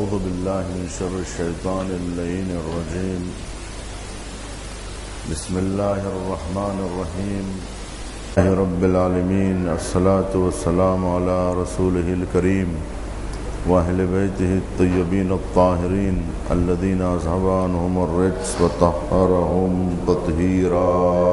أعوذ بالله من شر الشيطان اللعين الرجيم. بسم الله الرحمن الرحيم. رب العالمين. الصلاة والسلام على رسوله الكريم وأهل بيته الطيبين الطاهرين الذين أذهب عنهم الرجس وطهرهم تطهيرا.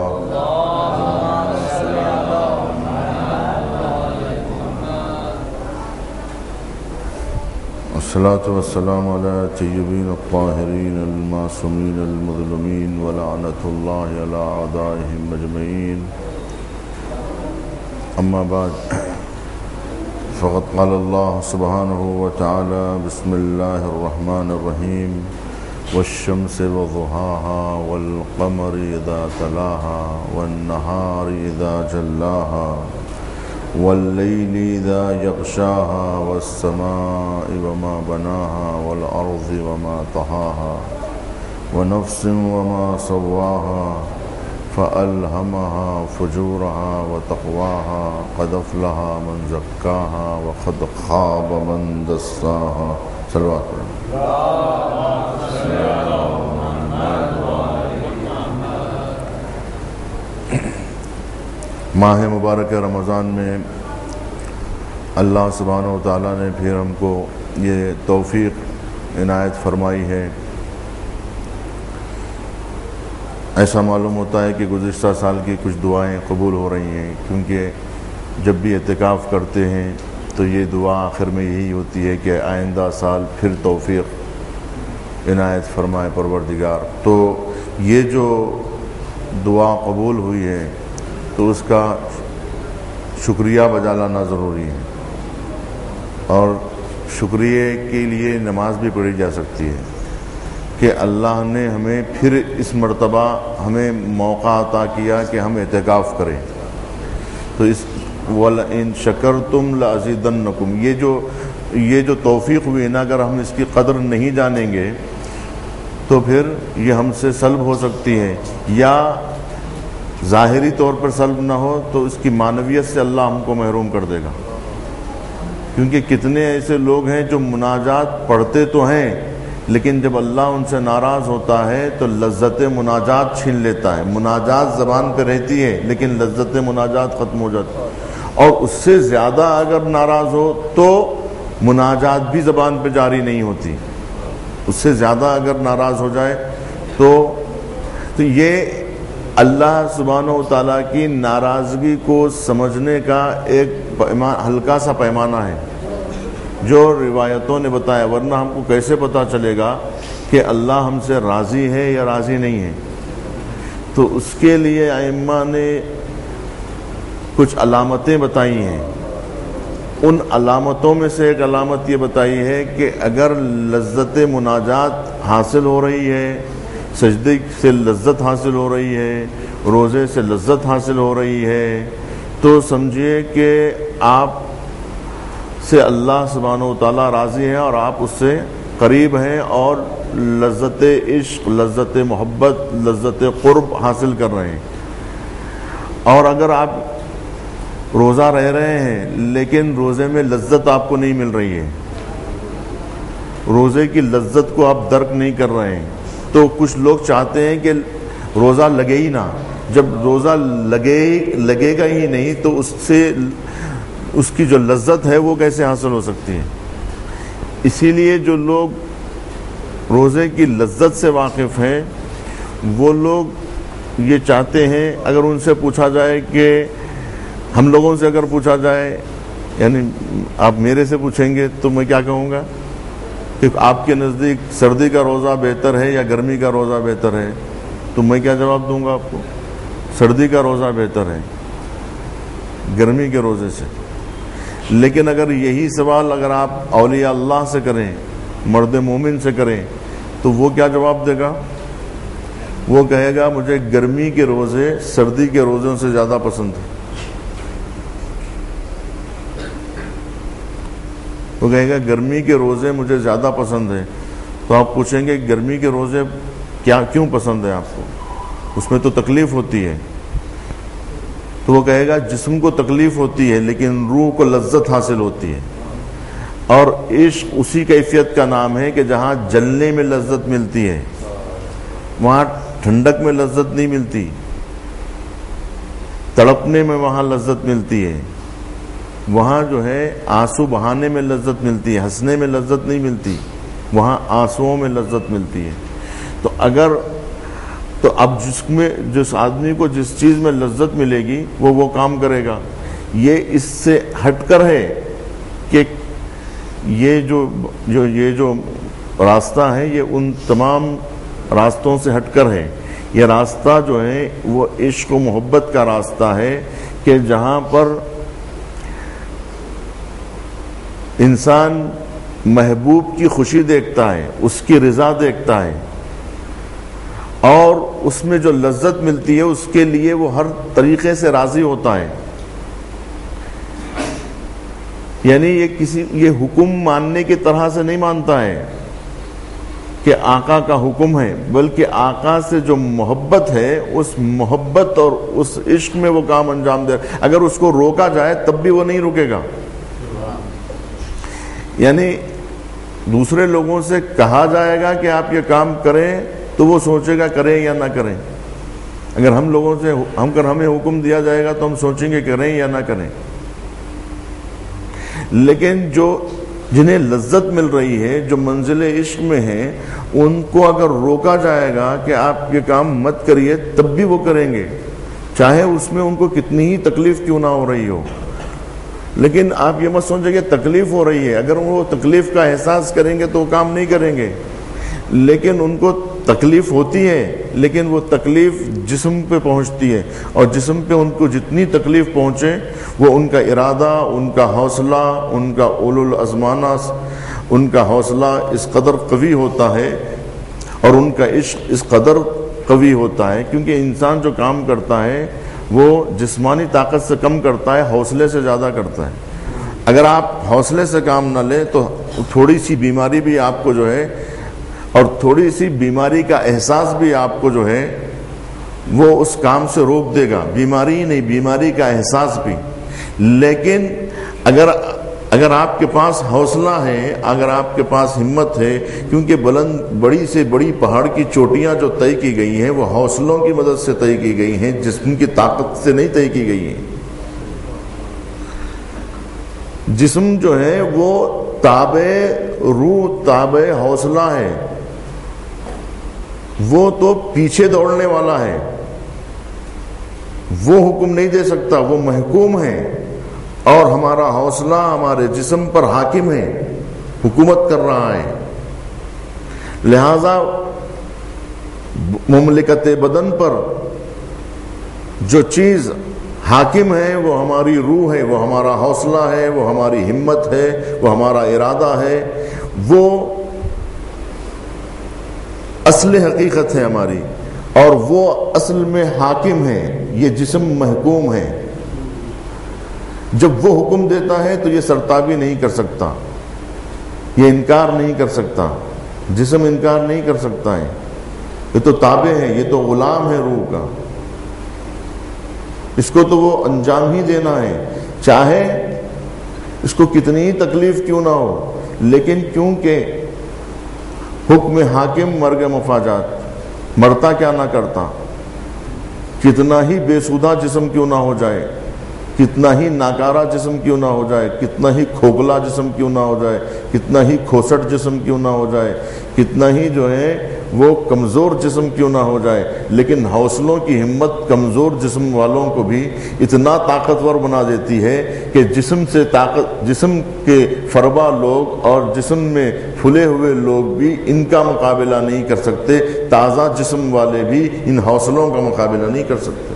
الصلاة والسلام على الطيبين الطاهرين المعصومين المظلومين ولعنة الله على أعدائهم أجمعين. أما بعد، فقد قال الله سبحانه وتعالى: بسم الله الرحمن الرحيم. والشمس وضحاها والقمر إذا تلاها والنهار إذا جلاها والليل إذا يغشاها والسماء وما بناها والأرض وما طحاها ونفس وما سواها فألهمها فجورها وتقواها. قد أفلح من زكاها وقد خاب من دساها. صلوات ماہ مبارک رمضان میں اللہ سبحانہ و تعالیٰ نے پھر ہم کو یہ توفیق عنایت فرمائی ہے. ایسا معلوم ہوتا ہے کہ گزشتہ سال کی کچھ دعائیں قبول ہو رہی ہیں، کیونکہ جب بھی اعتکاف کرتے ہیں تو یہ دعا آخر میں یہی ہوتی ہے کہ آئندہ سال پھر توفیق عنایت فرمائے پروردگار. تو یہ جو دعا قبول ہوئی ہے تو اس کا شکریہ بجا لانا ضروری ہے، اور شکریہ کے لیے نماز بھی پڑھی جا سکتی ہے کہ اللہ نے ہمیں پھر اس مرتبہ ہمیں موقع عطا کیا کہ ہم اعتکاف کریں. تو اس وَلَئِن شَكَرْتُمْ لَأَزِيدَنَّكُمْ، یہ جو توفیق ہوئی نا، اگر ہم اس کی قدر نہیں جانیں گے تو پھر یہ ہم سے سلب ہو سکتی ہے، یا ظاہری طور پر سلب نہ ہو تو اس کی معنویت سے اللہ ہم کو محروم کر دے گا. کیونکہ کتنے ایسے لوگ ہیں جو مناجات پڑھتے تو ہیں، لیکن جب اللہ ان سے ناراض ہوتا ہے تو لذت مناجات چھین لیتا ہے. مناجات زبان پہ رہتی ہے لیکن لذت مناجات ختم ہو جاتی ہے، اور اس سے زیادہ اگر ناراض ہو تو مناجات بھی زبان پہ جاری نہیں ہوتی. اس سے زیادہ اگر ناراض ہو جائے تو یہ اللہ سبحانہ و تعالیٰ کی ناراضگی کو سمجھنے کا ایک ہلکا سا پیمانہ ہے جو روایتوں نے بتایا، ورنہ ہم کو کیسے پتہ چلے گا کہ اللہ ہم سے راضی ہے یا راضی نہیں ہے. تو اس کے لیے ائمہ نے کچھ علامتیں بتائی ہیں. ان علامتوں میں سے ایک علامت یہ بتائی ہے کہ اگر لذت مناجات حاصل ہو رہی ہے، سجدے سے لذت حاصل ہو رہی ہے، روزے سے لذت حاصل ہو رہی ہے، تو سمجھیے کہ آپ سے اللہ سبحانہ و تعالیٰ راضی ہے اور آپ اس سے قریب ہیں، اور لذت عشق، لذت محبت، لذت قرب حاصل کر رہے ہیں. اور اگر آپ روزہ رہ رہے ہیں لیکن روزے میں لذت آپ کو نہیں مل رہی ہے، روزے کی لذت کو آپ درک نہیں کر رہے ہیں، تو کچھ لوگ چاہتے ہیں کہ روزہ لگے ہی نہ. جب روزہ لگے گا ہی نہیں تو اس کی جو لذت ہے وہ کیسے حاصل ہو سکتی ہے. اسی لیے جو لوگ روزے کی لذت سے واقف ہیں وہ لوگ یہ چاہتے ہیں، اگر ان سے پوچھا جائے کہ ہم لوگوں سے اگر پوچھا جائے، یعنی آپ میرے سے پوچھیں گے تو میں کیا کہوں گا کہ آپ کے نزدیک سردی کا روزہ بہتر ہے یا گرمی کا روزہ بہتر ہے، تو میں کیا جواب دوں گا آپ کو؟ سردی کا روزہ بہتر ہے گرمی کے روزے سے. لیکن اگر یہی سوال اگر آپ اولیاء اللہ سے کریں، مرد مومن سے کریں، تو وہ کیا جواب دے گا؟ وہ کہے گا مجھے گرمی کے روزے سردی کے روزوں سے زیادہ پسند ہیں. وہ کہے گا گرمی کے روزے مجھے زیادہ پسند ہیں. تو آپ پوچھیں گے گرمی کے روزے کیوں پسند ہیں آپ کو؟ اس میں تو تکلیف ہوتی ہے. تو وہ کہے گا جسم کو تکلیف ہوتی ہے لیکن روح کو لذت حاصل ہوتی ہے. اور عشق اسی کیفیت کا نام ہے کہ جہاں جلنے میں لذت ملتی ہے وہاں ٹھنڈک میں لذت نہیں ملتی، تڑپنے میں وہاں لذت ملتی ہے، وہاں جو ہے آنسو بہانے میں لذت ملتی ہے، ہنسنے میں لذت نہیں ملتی، وہاں آنسوؤں میں لذت ملتی ہے۔ تو اب جس آدمی کو جس چیز میں لذت ملے گی وہ کام کرے گا۔ یہ اس سے ہٹ کر ہے کہ یہ جو راستہ ہے یہ ان تمام راستوں سے ہٹ کر ہے۔ یہ راستہ جو ہے وہ عشق و محبت کا راستہ ہے کہ جہاں پر انسان محبوب کی خوشی دیکھتا ہے، اس کی رضا دیکھتا ہے، اور اس میں جو لذت ملتی ہے اس کے لیے وہ ہر طریقے سے راضی ہوتا ہے۔ یعنی یہ حکم ماننے کی طرح سے نہیں مانتا ہے کہ آقا کا حکم ہے، بلکہ آقا سے جو محبت ہے اس محبت اور اس عشق میں وہ کام انجام دے۔ اگر اس کو روکا جائے تب بھی وہ نہیں رکے گا۔ یعنی دوسرے لوگوں سے کہا جائے گا کہ آپ یہ کام کریں تو وہ سوچے گا کریں یا نہ کریں۔ اگر ہمیں حکم دیا جائے گا تو ہم سوچیں گے کریں یا نہ کریں۔ لیکن جنہیں لذت مل رہی ہے، جو منزل عشق میں ہیں، ان کو اگر روکا جائے گا کہ آپ یہ کام مت کریے تب بھی وہ کریں گے، چاہے اس میں ان کو کتنی ہی تکلیف کیوں نہ ہو رہی ہو۔ لیکن آپ یہ مت سمجھیں کہ تکلیف ہو رہی ہے، اگر وہ تکلیف کا احساس کریں گے تو وہ کام نہیں کریں گے۔ لیکن ان کو تکلیف ہوتی ہے، لیکن وہ تکلیف جسم پہ پہنچتی ہے، اور جسم پہ ان کو جتنی تکلیف پہنچے وہ ان کا ارادہ، ان کا حوصلہ، ان کا اولو الازمانہ، ان کا حوصلہ اس قدر قوی ہوتا ہے اور ان کا عشق اس قدر قوی ہوتا ہے، کیونکہ انسان جو کام کرتا ہے وہ جسمانی طاقت سے کم کرتا ہے، حوصلے سے زیادہ کرتا ہے۔ اگر آپ حوصلے سے کام نہ لیں تو تھوڑی سی بیماری بھی آپ کو جو ہے، اور تھوڑی سی بیماری کا احساس بھی آپ کو جو ہے وہ اس کام سے روک دے گا۔ بیماری نہیں، بیماری کا احساس بھی۔ لیکن اگر آپ کے پاس حوصلہ ہے، اگر آپ کے پاس ہمت ہے، کیونکہ بڑی سے بڑی پہاڑ کی چوٹیاں جو طے کی گئی ہیں وہ حوصلوں کی مدد سے طے کی گئی ہیں، جسم کی طاقت سے نہیں طے کی گئی ہیں۔ جسم جو ہے وہ تابع روح، تابع حوصلہ ہے، وہ تو پیچھے دوڑنے والا ہے، وہ حکم نہیں دے سکتا، وہ محکوم ہے، اور ہمارا حوصلہ ہمارے جسم پر حاکم ہے، حکومت کر رہا ہے۔ لہذا مملکت بدن پر جو چیز حاکم ہے وہ ہماری روح ہے، وہ ہمارا حوصلہ ہے، وہ ہماری ہمت ہے، وہ ہمارا ارادہ ہے، وہ اصل حقیقت ہے ہماری، اور وہ اصل میں حاکم ہے۔ یہ جسم محکوم ہے، جب وہ حکم دیتا ہے تو یہ سرتابی نہیں کر سکتا، یہ انکار نہیں کر سکتا، جسم انکار نہیں کر سکتا ہے، یہ تو تابع ہے، یہ تو غلام ہے روح کا، اس کو تو وہ انجام ہی دینا ہے، چاہے اس کو کتنی ہی تکلیف کیوں نہ ہو۔ لیکن کیونکہ حکم حاکم مرگ مفاجات، مرتا کیا نہ کرتا، کتنا ہی بے سودہ جسم کیوں نہ ہو جائے، کتنا ہی ناکارہ جسم کیوں نہ ہو جائے، کتنا ہی کھوکھلا جسم کیوں نہ ہو جائے، کتنا ہی کھوسٹ جسم کیوں نہ ہو جائے، کتنا ہی جو ہے وہ کمزور جسم کیوں نہ ہو جائے، لیکن حوصلوں کی ہمت کمزور جسم والوں کو بھی اتنا طاقتور بنا دیتی ہے کہ جسم کے فربا لوگ اور جسم میں پھلے ہوئے لوگ بھی ان کا مقابلہ نہیں کر سکتے، تازہ جسم والے بھی ان حوصلوں کا مقابلہ نہیں کر سکتے،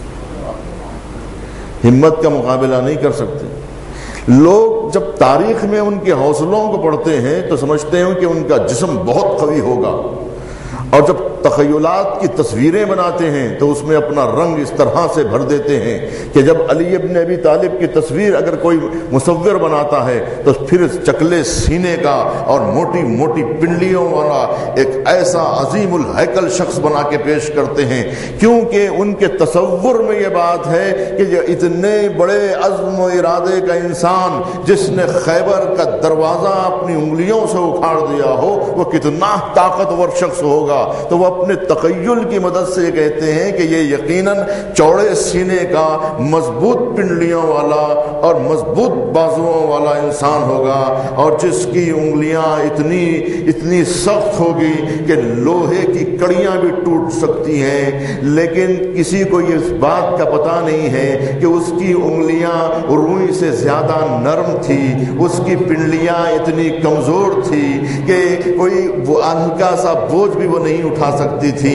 ہمت کا مقابلہ نہیں کر سکتے۔ لوگ جب تاریخ میں ان کے حوصلوں کو پڑھتے ہیں تو سمجھتے ہیں کہ ان کا جسم بہت قوی ہوگا، اور جب تخیلات کی تصویریں بناتے ہیں تو اس میں اپنا رنگ اس طرح سے بھر دیتے ہیں کہ جب علی ابن ابی طالب کی تصویر اگر کوئی مصور بناتا ہے تو پھر چکلے سینے کا اور موٹی موٹی پنڈلیوں والا ایک ایسا عظیم الہیکل شخص بنا کے پیش کرتے ہیں، کیونکہ ان کے تصور میں یہ بات ہے کہ یہ اتنے بڑے عزم و ارادے کا انسان جس نے خیبر کا دروازہ اپنی انگلیوں سے اکھاڑ دیا ہو وہ کتنا طاقتور شخص ہوگا۔ تو وہ اپنے تخیل کی مدد سے کہتے ہیں کہ یہ یقیناً چوڑے سینے کا، مضبوط پنڈلیوں والا اور مضبوط بازوؤں والا انسان ہوگا، اور جس کی انگلیاں اتنی سخت ہوگی کہ لوہے کی کڑیاں بھی ٹوٹ سکتی ہیں، لیکن کسی کو اس بات کا پتہ نہیں ہے کہ اس کی انگلیاں روئی سے زیادہ نرم تھی، اس کی پنڈلیاں اتنی کمزور تھی کہ کوئی ہلکا سا بوجھ بھی وہ نہیں اٹھا سکتی تھی،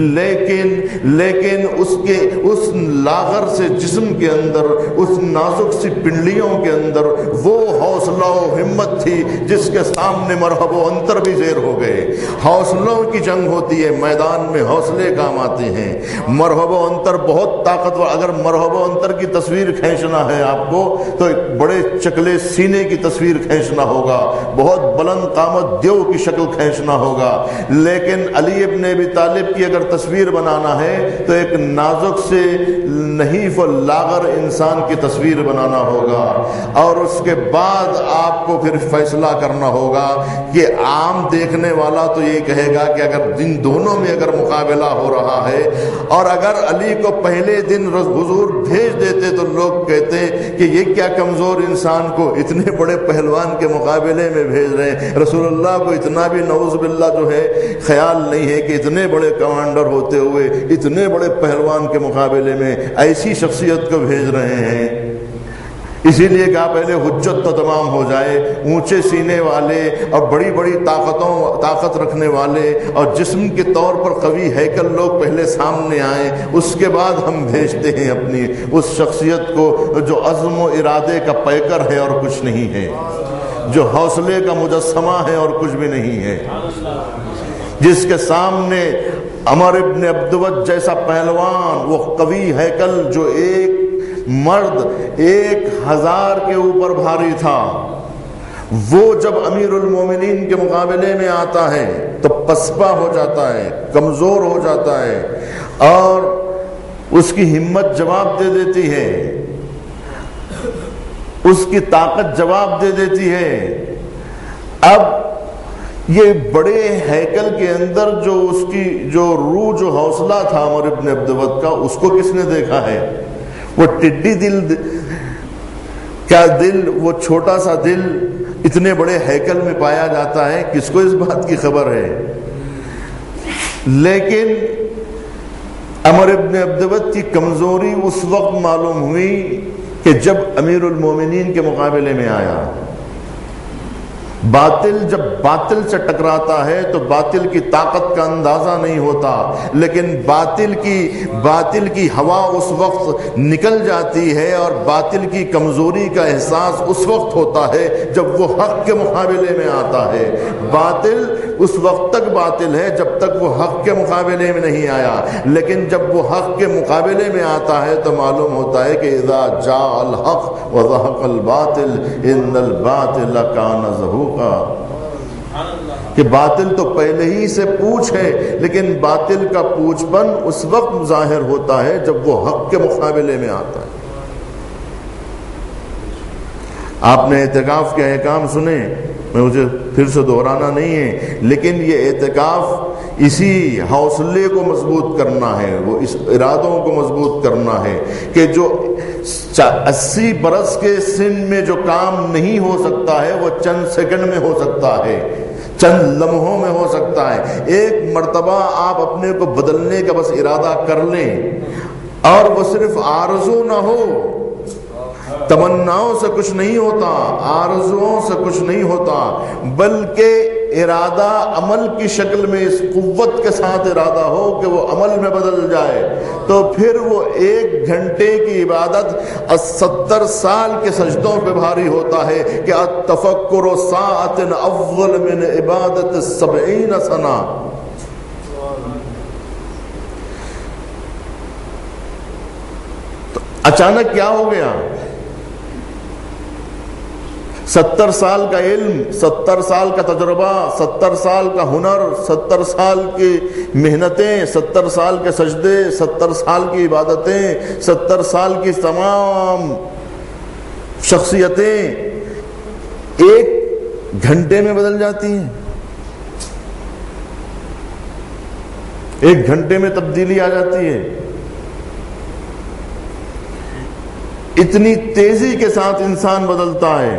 لیکن اس لاغر سے جسم کے اندر، اس نازک سی پنڈلیوں کے اندر وہ حوصلہ و ہمت تھی جس کے سامنے مرحب و انتر بھی زیر ہو گئے۔ حوصلوں کی جنگ ہوتی ہے، میدان میں حوصلے کام آتے ہیں، مرحب و انتر بہت طاقتور۔ اگر مرحب و انتر کی تصویر کھینچنا ہے آپ کو تو ایک بڑے چکلے سینے کی تصویر کھینچنا ہوگا، بہت بلند قامت دیو کی شکل کھینچنا ہوگا، لیکن علی ابن ابی طالب کی اگر تصویر بنانا ہے تو ایک نازک سے نحیف و لاغر انسان کی تصویر بنانا ہوگا، اور اس کے بعد آپ کو پھر فیصلہ کرنا ہوگا کہ عام دیکھنے والا تو یہ کہے گا کہ اگر ان دونوں میں اگر مقابلہ ہو رہا ہے، اور اگر علی کو پہلے دن حضور بھیج دیتے تو لوگ کہتے کہ یہ کیا کمزور انسان کو اتنے بڑے پہلوان کے مقابلے میں بھیج رہے ہیں۔ رسول اللہ کو اتنا بھی نعوذ باللہ جو ہے خیال نہیں ہے کہ اتنے بڑے کمانڈر ہوتے ہوئے اتنے بڑے پہلوان کے مقابلے میں ایسی شخصیت کو بھیج رہے ہیں۔ اسی لیے کہا پہلے حجت تو تمام ہو جائے، اونچے سینے والے اور بڑی بڑی طاقت رکھنے والے اور جسم کے طور پر قوی ہیکل لوگ پہلے سامنے آئیں، اس کے بعد ہم بھیجتے ہیں اپنی اس شخصیت کو جو عزم و ارادے کا پیکر ہے اور کچھ نہیں ہے، جو حوصلے کا مجسمہ ہے اور کچھ بھی نہیں ہے، جس کے سامنے عمر ابن عبدود جیسا پہلوان، وہ قوی ہیکل جو ایک مرد 1000 کے اوپر بھاری تھا، وہ جب امیر المومنین کے مقابلے میں آتا ہے تو پسپا ہو جاتا ہے، کمزور ہو جاتا ہے، اور اس کی ہمت جواب دے دیتی ہے، اس کی طاقت جواب دے دیتی ہے۔ اب یہ بڑے ہیکل کے اندر جو اس کی جو روح، جو حوصلہ تھا عمر ابن عبدود کا، اس کو کس نے دیکھا ہے؟ وہ ٹڈی دل کا دل، وہ چھوٹا سا دل اتنے بڑے ہیکل میں پایا جاتا ہے، کس کو اس بات کی خبر ہے؟ لیکن عمر ابن عبدود کی کمزوری اس وقت معلوم ہوئی کہ جب امیر المومنین کے مقابلے میں آیا۔ باطل جب باطل سے ٹکراتا ہے تو باطل کی طاقت کا اندازہ نہیں ہوتا، لیکن باطل کی ہوا اس وقت نکل جاتی ہے، اور باطل کی کمزوری کا احساس اس وقت ہوتا ہے جب وہ حق کے مقابلے میں آتا ہے۔ باطل اس وقت تک باطل ہے جب تک وہ حق کے مقابلے میں نہیں آیا، لیکن جب وہ حق کے مقابلے میں آتا ہے تو معلوم ہوتا ہے کہ اذا جاء الحق وزهق الباطل ان الباطل کان زہوقا، کہ باطل تو پہلے ہی سے پوچھ ہے، لیکن باطل کا پوچھ پن اس وقت ظاہر ہوتا ہے جب وہ حق کے مقابلے میں آتا ہے۔ آپ نے اعتکاف کے احکام سنے، مجھے پھر سے دہرانا نہیں ہے، لیکن یہ اعتکاف اسی حوصلے کو مضبوط کرنا ہے، وہ اس ارادوں کو مضبوط کرنا ہے کہ جو 80 برس کے سن میں جو کام نہیں ہو سکتا ہے وہ چند سیکنڈ میں ہو سکتا ہے، چند لمحوں میں ہو سکتا ہے۔ ایک مرتبہ آپ اپنے کو بدلنے کا بس ارادہ کر لیں، اور وہ صرف آرزو نہ ہو، تمناؤں سے کچھ نہیں ہوتا، آرزوؤں سے کچھ نہیں ہوتا، بلکہ ارادہ عمل کی شکل میں اس قوت کے ساتھ ارادہ ہو کہ وہ عمل میں بدل جائے، تو پھر وہ 1 گھنٹے کی عبادت 70 سال کے سجدوں پہ بھاری ہوتا ہے کہ التفکر ساعۃ افضل من عبادت 70 سنہ۔ اچانک کیا ہو گیا؟ 70 سال کا علم، 70 سال کا تجربہ، 70 سال کا ہنر، 70 سال کی محنتیں، 70 سال کے سجدے، 70 سال کی عبادتیں، 70 سال کی تمام شخصیتیں ایک گھنٹے میں بدل جاتی ہیں، ایک گھنٹے میں تبدیلی آ جاتی ہے۔ اتنی تیزی کے ساتھ انسان بدلتا ہے،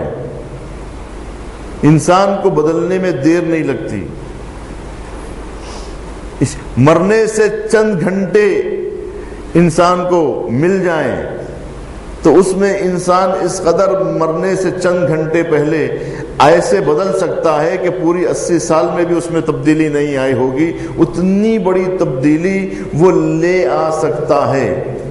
انسان کو بدلنے میں دیر نہیں لگتی۔ مرنے سے چند گھنٹے انسان کو مل جائیں تو اس میں انسان اس قدر مرنے سے چند گھنٹے پہلے ایسے بدل سکتا ہے کہ پوری 80 سال میں بھی اس میں تبدیلی نہیں آئی ہوگی، اتنی بڑی تبدیلی وہ لے آ سکتا ہے۔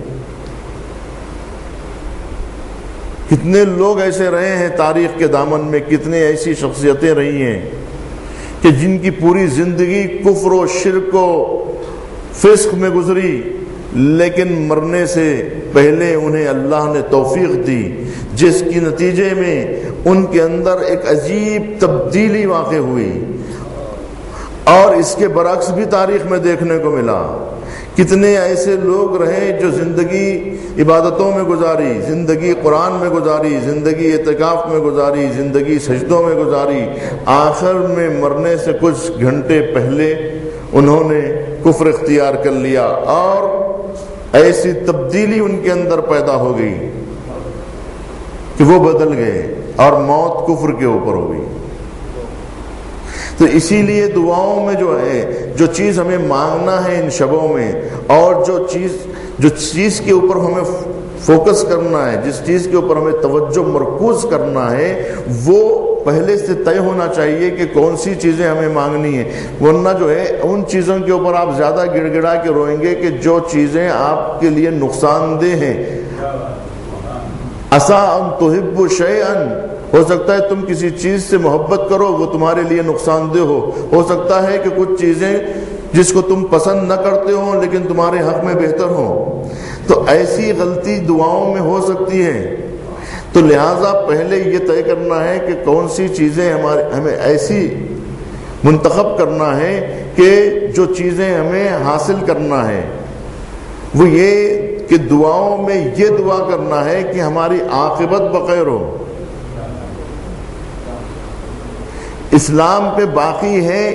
کتنے لوگ ایسے رہے ہیں تاریخ کے دامن میں، کتنے ایسی شخصیتیں رہی ہیں کہ جن کی پوری زندگی کفر و شرک و فسق میں گزری، لیکن مرنے سے پہلے انہیں اللہ نے توفیق دی، جس کی نتیجے میں ان کے اندر ایک عجیب تبدیلی واقع ہوئی۔ اور اس کے برعکس بھی تاریخ میں دیکھنے کو ملا، کتنے ایسے لوگ رہے جو زندگی عبادتوں میں گزاری، زندگی قرآن میں گزاری، زندگی اعتکاف میں گزاری، زندگی سجدوں میں گزاری، آخر میں مرنے سے کچھ گھنٹے پہلے انہوں نے کفر اختیار کر لیا، اور ایسی تبدیلی ان کے اندر پیدا ہو گئی کہ وہ بدل گئے اور موت کفر کے اوپر ہو گئی۔ تو اسی لیے دعاؤں میں جو چیز ہمیں مانگنا ہے ان شبوں میں، اور جو چیز کے اوپر ہمیں فوکس کرنا ہے، جس چیز کے اوپر ہمیں توجہ مرکوز کرنا ہے، وہ پہلے سے طے ہونا چاہیے کہ کون سی چیزیں ہمیں مانگنی ہیں، ورنہ ان چیزوں کے اوپر آپ زیادہ گڑ گڑا کے روئیں گے کہ جو چیزیں آپ کے لیے نقصان دہ ہیں۔ عسیٰ ان تحبوا شیئا، ہو سکتا ہے تم کسی چیز سے محبت کرو وہ تمہارے لیے نقصان دہ ہو سکتا ہے کہ کچھ چیزیں جس کو تم پسند نہ کرتے ہو لیکن تمہارے حق میں بہتر ہو، تو ایسی غلطی دعاؤں میں ہو سکتی ہے۔ تو لہٰذا پہلے یہ طے کرنا ہے کہ کون سی چیزیں ہمیں ایسی منتخب کرنا ہے کہ جو چیزیں ہمیں حاصل کرنا ہے، وہ یہ کہ دعاؤں میں یہ دعا کرنا ہے کہ ہماری عاقبت بخیر ہو، اسلام پہ باقی ہے۔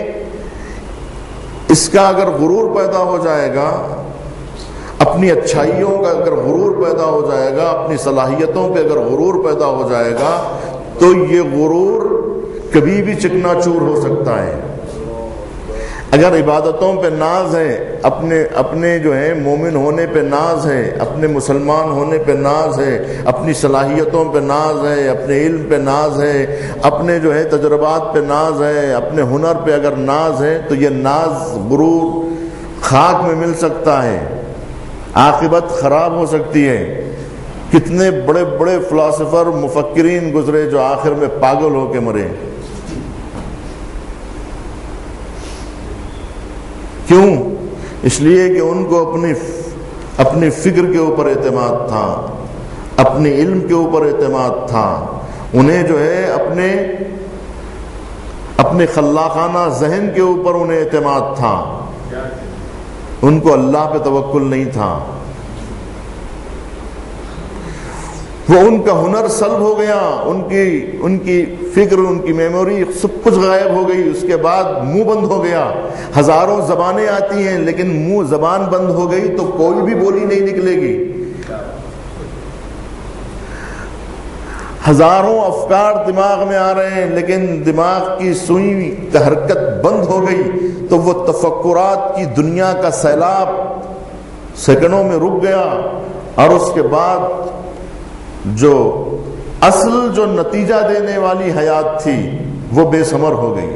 اس کا اگر غرور پیدا ہو جائے گا، اپنی اچھائیوں کا اگر غرور پیدا ہو جائے گا، اپنی صلاحیتوں پہ اگر غرور پیدا ہو جائے گا، تو یہ غرور کبھی بھی چکنا چور ہو سکتا ہے۔ اگر عبادتوں پہ ناز ہے، اپنے جو ہے مومن ہونے پہ ناز ہے، اپنے مسلمان ہونے پہ ناز ہے، اپنی صلاحیتوں پہ ناز ہے، اپنے علم پہ ناز ہے، اپنے جو ہے تجربات پہ ناز ہے، اپنے ہنر پہ اگر ناز ہے، تو یہ ناز غرور خاک میں مل سکتا ہے، عاقبت خراب ہو سکتی ہے۔ کتنے بڑے بڑے فلاسفر مفکرین گزرے جو آخر میں پاگل ہو کے مرے، کیوں؟ اس لیے کہ ان کو اپنی فکر کے اوپر اعتماد تھا، اپنے علم کے اوپر اعتماد تھا، انہیں جو ہے اپنے خلاقانہ ذہن کے اوپر انہیں اعتماد تھا، ان کو اللہ پہ توکل نہیں تھا۔ وہ ان کا ہنر سلب ہو گیا، ان کی فکر، ان کی میموری سب کچھ غائب ہو گئی، اس کے بعد منہ بند ہو گیا۔ ہزاروں زبانیں آتی ہیں لیکن منہ زبان بند ہو گئی تو کوئی بھی بولی نہیں نکلے گی۔ ہزاروں افکار دماغ میں آ رہے ہیں لیکن دماغ کی سوئی کا حرکت بند ہو گئی تو وہ تفکرات کی دنیا کا سیلاب سیکنڈوں میں رک گیا، اور اس کے بعد جو نتیجہ دینے والی حیات تھی وہ بے ثمر ہو گئی۔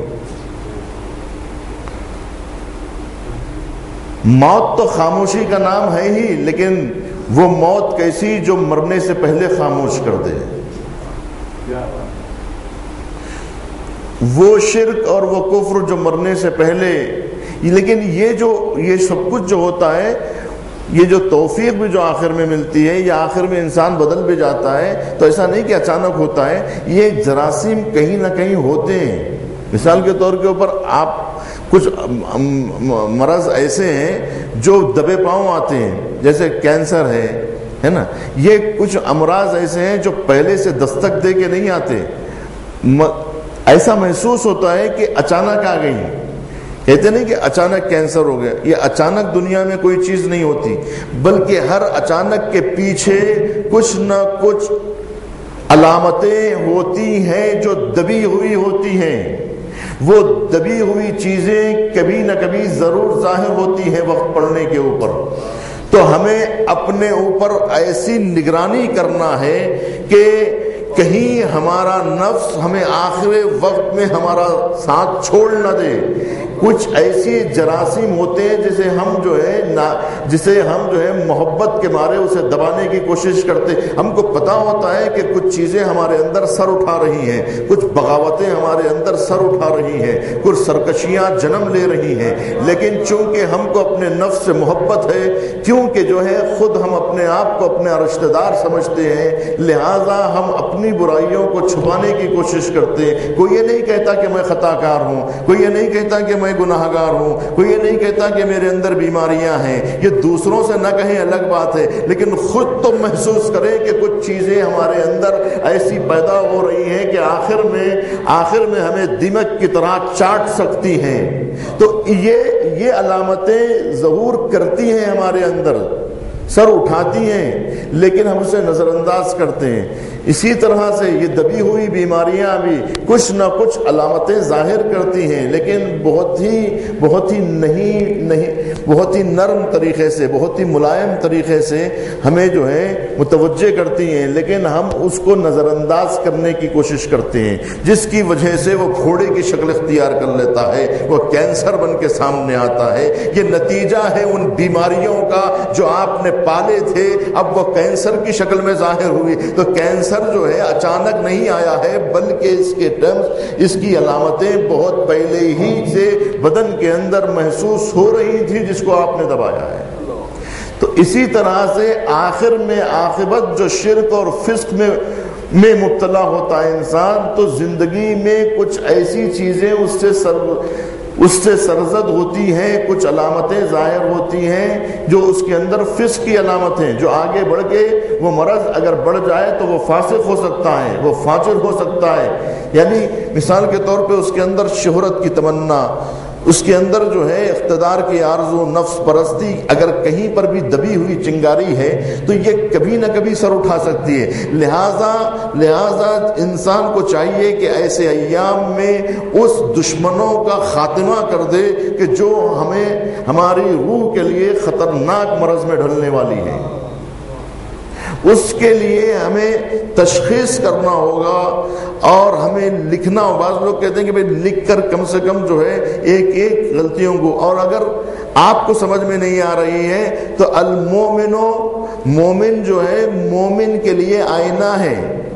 موت تو خاموشی کا نام ہے ہی، لیکن وہ موت کیسی جو مرنے سے پہلے خاموش کر دے۔ وہ شرک اور وہ کفر جو مرنے سے پہلے، لیکن یہ سب کچھ جو ہوتا ہے یہ جو توفیق بھی جو آخر میں ملتی ہے، یا آخر میں انسان بدل بھی جاتا ہے، تو ایسا نہیں کہ اچانک ہوتا ہے، یہ جراثیم کہیں نہ کہیں ہوتے ہیں۔ مثال کے طور کے اوپر آپ کچھ مرض ایسے ہیں جو دبے پاؤں آتے ہیں، جیسے کینسر ہے نا، یہ کچھ امراض ایسے ہیں جو پہلے سے دستک دے کے نہیں آتے، ایسا محسوس ہوتا ہے کہ اچانک آ گئی۔ کہتے نہیں کہ اچانک کینسر ہو گیا، یہ اچانک دنیا میں کوئی چیز نہیں ہوتی، بلکہ ہر اچانک کے پیچھے کچھ نہ کچھ علامتیں ہوتی ہیں جو دبی ہوئی ہوتی ہیں۔ وہ دبی ہوئی چیزیں کبھی نہ کبھی ضرور ظاہر ہوتی ہیں وقت پڑنے کے اوپر۔ تو ہمیں اپنے اوپر ایسی نگرانی کرنا ہے کہ کہیں ہمارا نفس ہمیں آخر وقت میں ہمارا ساتھ چھوڑ نہ دے۔ کچھ ایسی جراثیم ہوتے ہیں جسے ہم جو ہے محبت کے مارے اسے دبانے کی کوشش کرتے، ہم کو پتا ہوتا ہے کہ کچھ چیزیں ہمارے اندر سر اٹھا رہی ہیں، کچھ بغاوتیں ہمارے اندر سر اٹھا رہی ہیں، کچھ سرکشیاں جنم لے رہی ہیں، لیکن چونکہ ہم کو اپنے نفس سے محبت ہے، کیونکہ جو ہے خود ہم اپنے آپ کو اپنے رشتہ دار سمجھتے ہیں، لہٰذا ہم اپنی برائیوں کو چھپانے کی کوشش کرتے ہیں۔ کوئی یہ نہیں کہتا کہ میں خطا کار ہوں، کوئی یہ نہیں کہتا کہ میں گناہ گار ہوں، کوئی یہ نہیں کہتا کہ میرے اندر بیماریاں ہیں، یہ دوسروں سے نہ کہیں الگ بات ہے، لیکن خود تو محسوس کریں کہ کچھ چیزیں ہمارے اندر ایسی پیدا ہو رہی ہیں کہ آخر میں ہمیں دمک کی طرح چاٹ سکتی ہیں۔ تو یہ علامتیں ظہور کرتی ہیں ہمارے اندر، سر اٹھاتی ہیں، لیکن ہم اسے نظر انداز کرتے ہیں۔ اسی طرح سے یہ دبی ہوئی بیماریاں بھی کچھ نہ کچھ علامتیں ظاہر کرتی ہیں، لیکن بہت ہی نرم طریقے سے، بہت ہی ملائم طریقے سے ہمیں جو ہے متوجہ کرتی ہیں، لیکن ہم اس کو نظر انداز کرنے کی کوشش کرتے ہیں، جس کی وجہ سے وہ پھوڑے کی شکل اختیار کر لیتا ہے، وہ کینسر بن کے سامنے آتا ہے۔ یہ نتیجہ ہے ان بیماریوں کا جو آپ نے پالے تھے، اب وہ کینسر کی شکل میں ظاہر ہوئی۔ تو کینسر جو ہے اچانک نہیں آیا ہے، بلکہ اس کی علامتیں بہت پہلے ہی سے بدن کے اندر محسوس ہو رہی تھی، جس کو آپ نے دبایا ہے۔ تو اسی طرح سے آخر میں عاقبت جو شرک اور فسق میں مبتلا ہوتا ہے انسان، تو زندگی میں کچھ ایسی چیزیں اس سے سرزد ہوتی ہیں، کچھ علامتیں ظاہر ہوتی ہیں جو اس کے اندر فسق کی علامت ہیں، جو آگے بڑھ کے وہ مرض اگر بڑھ جائے تو وہ فاسق ہو سکتا ہے، وہ فاجر ہو سکتا ہے۔ یعنی مثال کے طور پہ اس کے اندر شہرت کی تمنا، اس کے اندر جو ہے اقتدار کی آرزو، نفس پرستی اگر کہیں پر بھی دبی ہوئی چنگاری ہے تو یہ کبھی نہ کبھی سر اٹھا سکتی ہے۔ لہذا انسان کو چاہیے کہ ایسے ایام میں اس دشمنوں کا خاتمہ کر دے کہ جو ہماری روح کے لیے خطرناک مرض میں ڈھلنے والی ہے۔ اس کے لیے ہمیں تشخیص کرنا ہوگا اور ہمیں لکھنا ہو۔ بعض لوگ کہتے ہیں کہ بھئی لکھ کر کم سے کم جو ہے ایک غلطیوں کو، اور اگر آپ کو سمجھ میں نہیں آ رہی ہے تو مومن جو ہے مومن کے لیے آئینہ ہے،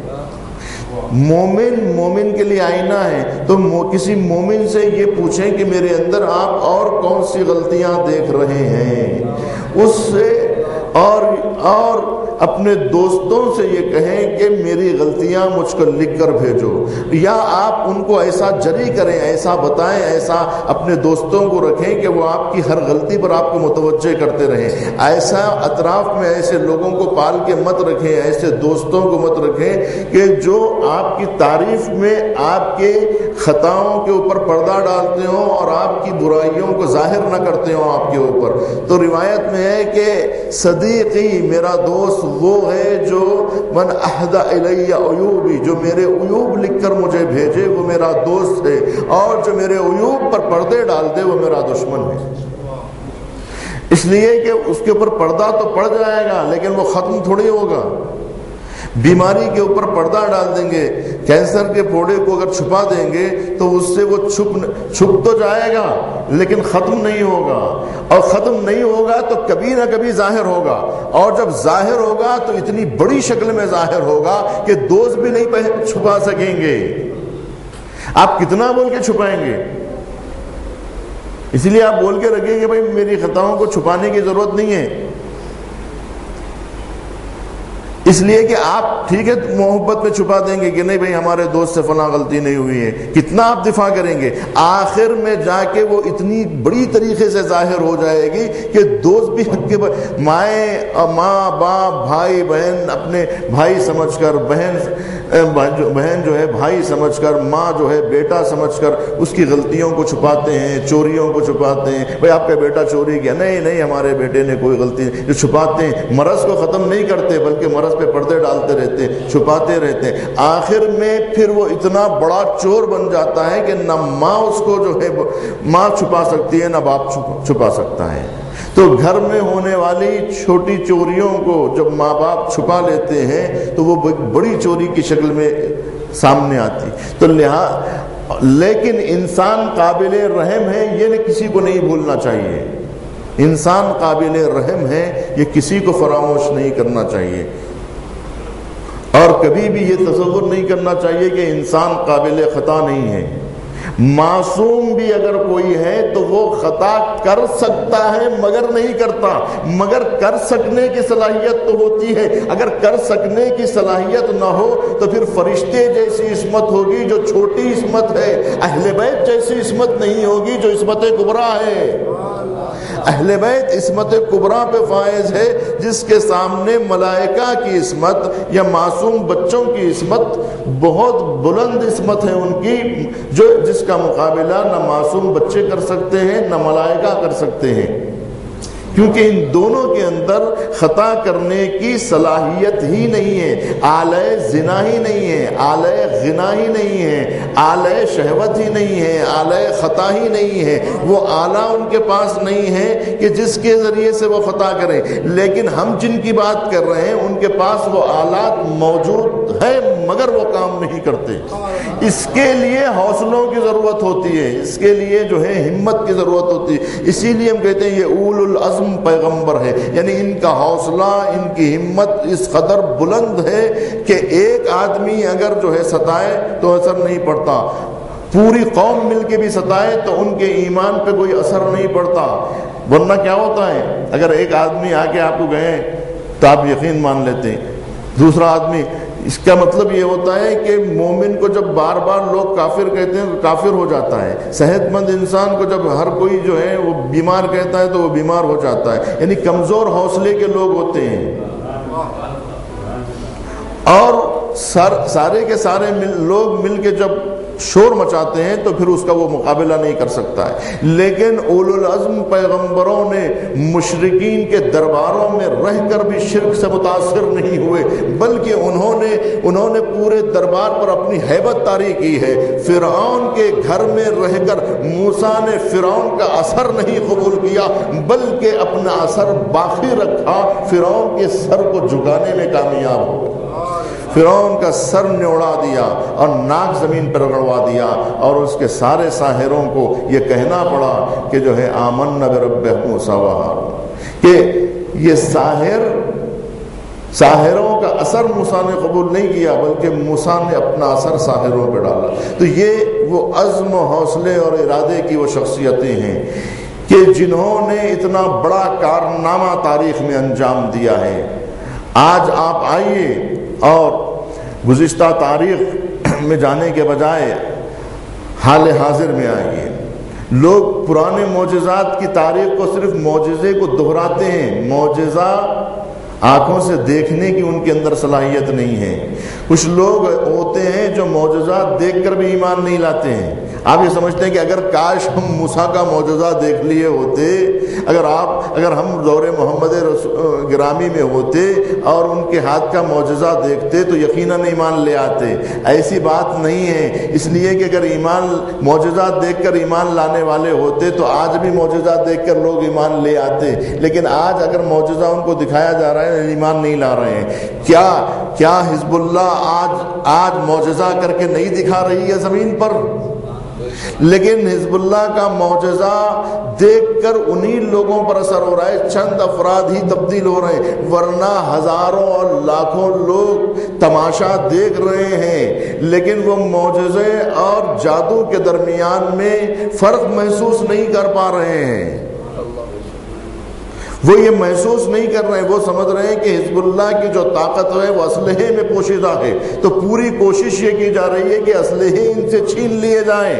مومن کے لیے آئینہ ہے۔ تو کسی مومن سے یہ پوچھیں کہ میرے اندر آپ اور کون سی غلطیاں دیکھ رہے ہیں، اس سے اور اپنے دوستوں سے یہ کہیں کہ میری غلطیاں مجھ کو لکھ کر بھیجو، یا آپ ان کو ایسا جری کریں، ایسا بتائیں، ایسا اپنے دوستوں کو رکھیں کہ وہ آپ کی ہر غلطی پر آپ کو متوجہ کرتے رہیں۔ ایسا اطراف میں ایسے لوگوں کو پال کے مت رکھیں، ایسے دوستوں کو مت رکھیں کہ جو آپ کی تعریف میں آپ کے خطاؤں کے اوپر پردہ ڈالتے ہوں اور آپ کی برائیوں کو ظاہر نہ کرتے ہوں آپ کے اوپر۔ تو روایت میں ہے کہ صدیقی، میرا دوست وہ ہے جو من احدى الی عیوبی، جو میرے عیوب لکھ کر مجھے بھیجے وہ میرا دوست ہے، اور جو میرے عیوب پر پردے ڈال دے وہ میرا دشمن ہے۔ اس لیے کہ اس کے اوپر پردہ تو پڑ جائے گا لیکن وہ ختم تھوڑی ہوگا۔ بیماری کے اوپر پردہ ڈال دیں گے، کینسر کے پھوڑے کو اگر چھپا دیں گے تو اس سے وہ چھپ تو جائے گا لیکن ختم نہیں ہوگا، اور ختم نہیں ہوگا تو کبھی نہ کبھی ظاہر ہوگا، اور جب ظاہر ہوگا تو اتنی بڑی شکل میں ظاہر ہوگا کہ دوست بھی نہیں چھپا سکیں گے۔ آپ کتنا بول کے چھپائیں گے؟ اس لیے آپ بول کے رکھیں کہ بھائی میری خطاؤں کو چھپانے کی ضرورت نہیں ہے، اس لیے کہ آپ ٹھیک ہے محبت میں چھپا دیں گے کہ نہیں بھائی ہمارے دوست سے فلاں غلطی نہیں ہوئی ہے، کتنا آپ دفاع کریں گے، آخر میں جا کے وہ اتنی بڑی طریقے سے ظاہر ہو جائے گی کہ دوست بھی حق کے ماں باپ بھائی بہن اپنے بھائی سمجھ کر، بہن جو ہے بھائی سمجھ کر، ماں جو ہے بیٹا سمجھ کر اس کی غلطیوں کو چھپاتے ہیں، چوریوں کو چھپاتے ہیں. بھائی آپ کا بیٹا چوری کیا، نہیں ہمارے بیٹے نے کوئی غلطی نہیں، جو چھپاتے ہیں مرض کو ختم نہیں کرتے بلکہ مرض پہ پردے ڈالتے رہتے، چھپاتے رہتے. آخر میں پھر وہ اتنا بڑا چور بن جاتا ہے کہ نہ ماں اس کو جو ہے ماں چھپا سکتی ہے نہ باپ چھپا سکتا ہے. تو گھر میں ہونے والی چھوٹی چوریوں کو جب ماں باپ چھپا لیتے ہیں تو وہ بڑی چوری کی شکل میں سامنے آتی. تو لیکن انسان قابل رحم ہے، یہ کسی کو نہیں بھولنا چاہیے. انسان قابل رحم ہے، یہ کسی کو فراموش نہیں کرنا چاہیے. اور کبھی بھی یہ تصور نہیں کرنا چاہیے کہ انسان قابل خطا نہیں ہے. معصوم بھی اگر کوئی ہے تو وہ خطا کر سکتا ہے مگر نہیں کرتا، مگر کر سکنے کی صلاحیت تو ہوتی ہے. اگر کر سکنے کی صلاحیت نہ ہو تو پھر فرشتے جیسی عصمت ہوگی جو چھوٹی عصمت ہے، اہل بیت جیسی عصمت نہیں ہوگی جو عصمت کبریٰ ہے. اہل بیت عصمت کبریٰ پہ فائز ہے، جس کے سامنے ملائکہ کی عصمت یا معصوم بچوں کی عصمت بہت بلند عصمت ہے ان کی، جس کا مقابلہ نہ معصوم بچے کر سکتے ہیں نہ ملائکہ کر سکتے ہیں. کیونکہ ان دونوں کے اندر خطا کرنے کی صلاحیت ہی نہیں ہے. آلۂ زنا ہی نہیں ہے، آلۂ غنا ہی نہیں ہے، آلۂ شہوت ہی نہیں ہے، آلۂ خطا ہی نہیں ہے. وہ آلہ ان کے پاس نہیں ہے کہ جس کے ذریعے سے وہ خطا کریں. لیکن ہم جن کی بات کر رہے ہیں ان کے پاس وہ آلات موجود ہے مگر وہ کام نہیں کرتے. اس کے لیے حوصلوں کی ضرورت ہوتی ہے، اس کے لیے جو ہے ہمت کی ضرورت ہوتی ہے. اسی لیے ہم کہتے ہیں یہ اول العزم پیغمبر ہے، یعنی ان کا حوصلہ، ان کی ہمت اس قدر بلند ہے کہ ایک آدمی اگر جو ہے ستائے تو اثر نہیں پڑتا، پوری قوم مل کے بھی ستائے تو ان کے ایمان پہ کوئی اثر نہیں پڑتا. ورنہ کیا ہوتا ہے، اگر ایک آدمی آ کے آپ کو کہے تو آپ یقین مان لیتے ہیں، دوسرا آدمی، اس کا مطلب یہ ہوتا ہے کہ مومن کو جب بار بار لوگ کافر کہتے ہیں تو کافر ہو جاتا ہے. صحت مند انسان کو جب ہر کوئی جو ہے وہ بیمار کہتا ہے تو وہ بیمار ہو جاتا ہے. یعنی کمزور حوصلے کے لوگ ہوتے ہیں. اور سارے کے سارے لوگ مل کے جب شور مچاتے ہیں تو پھر اس کا وہ مقابلہ نہیں کر سکتا ہے. لیکن اولو العزم پیغمبروں نے مشرکین کے درباروں میں رہ کر بھی شرک سے متاثر نہیں ہوئے، بلکہ انہوں نے پورے دربار پر اپنی ہیبت طاری کی ہے. فرعون کے گھر میں رہ کر موسیٰ نے فرعون کا اثر نہیں قبول کیا بلکہ اپنا اثر باقی رکھا، فرعون کے سر کو جھکانے میں کامیاب ہو. فرعون کا سر نوڑا دیا اور ناک زمین پر رگڑوا دیا، اور اس کے سارے ساحروں کو یہ کہنا پڑا کہ جو ہے آمنا برب موسیٰ و ہارون، کہ یہ ساحروں کا اثر موسیٰ نے قبول نہیں کیا بلکہ موسیٰ نے اپنا اثر ساحروں پہ ڈالا. تو یہ وہ عزم و حوصلے اور ارادے کی وہ شخصیتیں ہیں کہ جنہوں نے اتنا بڑا کارنامہ تاریخ میں انجام دیا ہے. آج آپ آئیے اور گزشتہ تاریخ میں جانے کے بجائے حال حاضر میں آئیے. لوگ پرانے معجزات کی تاریخ کو صرف معجزے کو دہراتے ہیں، معجزہ آنکھوں سے دیکھنے کی ان کے اندر صلاحیت نہیں ہے. کچھ لوگ ہوتے ہیں جو معجزات دیکھ کر بھی ایمان نہیں لاتے ہیں. آپ یہ سمجھتے ہیں کہ اگر کاش ہم موسیٰ کا معجزہ دیکھ لیے ہوتے، اگر ہم دور محمد گرامی میں ہوتے اور ان کے ہاتھ کا معجزہ دیکھتے تو یقیناً ایمان لے آتے. ایسی بات نہیں ہے، اس لیے کہ اگر معجزات دیکھ کر ایمان لانے والے ہوتے تو آج بھی معجزات دیکھ کر لوگ ایمان لے آتے. لیکن آج اگر معجزہ ان کو دکھایا جا رہا ہے ایمان نہیں لا رہے ہیں. کیا حزب اللہ آج معجزہ کر کے نہیں دکھا رہی ہے زمین پر؟ لیکن حزب اللہ کا معجزہ دیکھ کر انہی لوگوں پر اثر ہو رہا ہے، چند افراد ہی تبدیل ہو رہے ہیں، ورنہ ہزاروں اور لاکھوں لوگ تماشا دیکھ رہے ہیں لیکن وہ معجزے اور جادو کے درمیان میں فرق محسوس نہیں کر پا رہے ہیں. وہ یہ محسوس نہیں کر رہے ہیں، وہ سمجھ رہے ہیں کہ حزب اللہ کی جو طاقت ہے وہ اسلحے میں پوشیدہ ہے، تو پوری کوشش یہ کی جا رہی ہے کہ اسلحے ان سے چھین لیے جائیں۔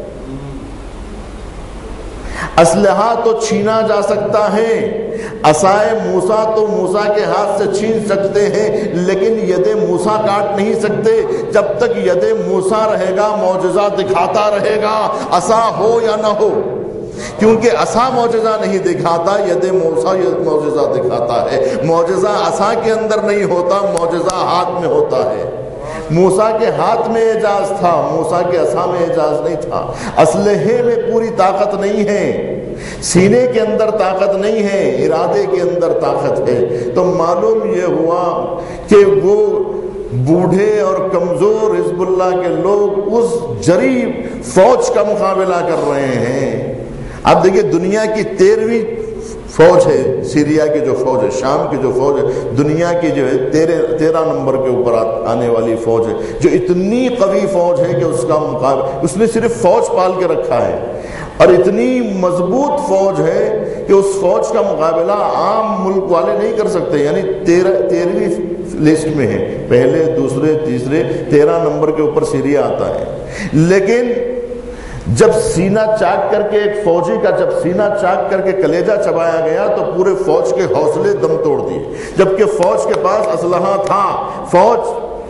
اسلحہ تو چھینا جا سکتا ہے، عصائے موسیٰ تو موسیٰ کے ہاتھ سے چھین سکتے ہیں، لیکن ید موسیٰ کاٹ نہیں سکتے۔ جب تک ید موسیٰ رہے گا معجزہ دکھاتا رہے گا، عصا ہو یا نہ ہو، کیونکہ عصا معجزہ نہیں دکھاتا، ید موسیٰ معجزہ دکھاتا ہے۔ معجزہ عصا کے اندر نہیں ہوتا، معجزہ ہاتھ میں ہوتا ہے۔ موسیٰ کے ہاتھ میں اعجاز تھا، موسیٰ کے عصا میں اعجاز نہیں تھا۔ اسلحے میں پوری طاقت نہیں ہے، سینے کے اندر طاقت نہیں ہے، ارادے کے اندر طاقت ہے۔ تو معلوم یہ ہوا کہ وہ بوڑھے اور کمزور حزب اللہ کے لوگ اس جری فوج کا مقابلہ کر رہے ہیں۔ اب دیکھیے دنیا کی 13ویں فوج ہے، سیریا کی جو فوج ہے، شام کی جو فوج ہے، دنیا کی جو ہے 13 نمبر کے اوپر آنے والی فوج ہے، جو اتنی قوی فوج ہے کہ اس کا مقابلہ، اس نے صرف فوج پال کے رکھا ہے، اور اتنی مضبوط فوج ہے کہ اس فوج کا مقابلہ عام ملک والے نہیں کر سکتے۔ یعنی 13ویں لسٹ میں ہے، پہلے دوسرے تیسرے 13 نمبر کے اوپر سیریا آتا ہے۔ لیکن جب سینہ چاک کر کے ایک فوجی کا جب سینہ چاک کر کے کلیجہ چبایا گیا تو پورے فوج کے حوصلے دم توڑ دیے، جبکہ فوج کے پاس اسلحہ تھا، فوج